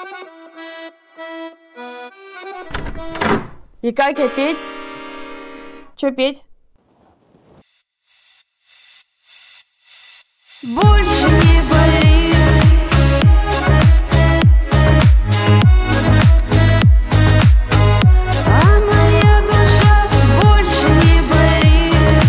И как я петь? Чё петь? Больше не болит. А моя душа больше не болит.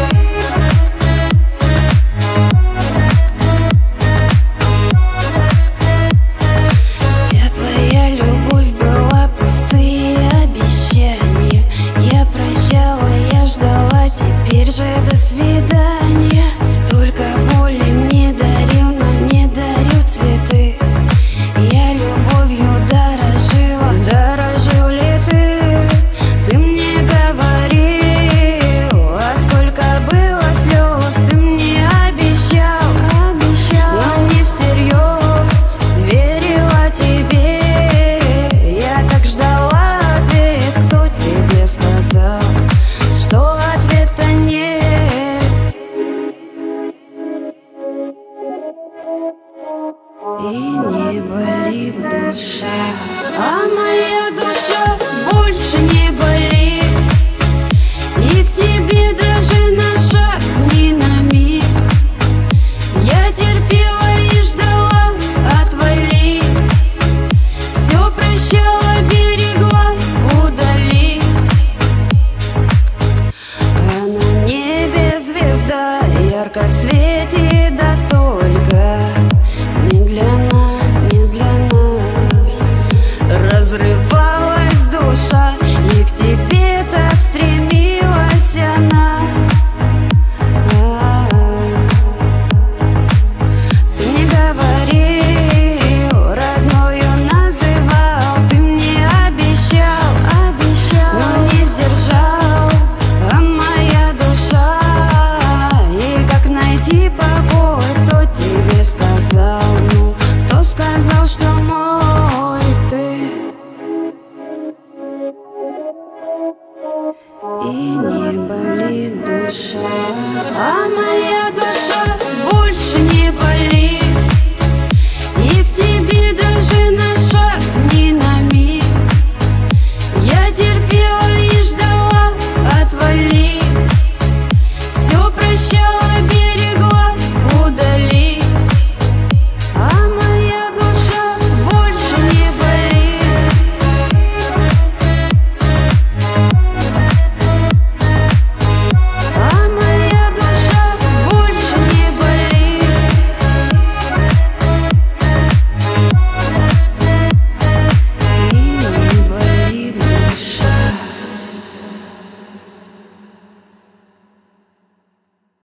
Вся твоя любовь была пустые обещания. Я прощала, я ждала, теперь же до свидания. Столько боли мне дарил, но не дарил цветы. Я любовью дорожила, дорожил ли ты? Ты мне говорил, а сколько было слез. Ты мне обещал, но не всерьез. Верила тебе, я так ждала ответ. Кто тебе сказал, что ответа нет? И не болит душа, а моя душа больше не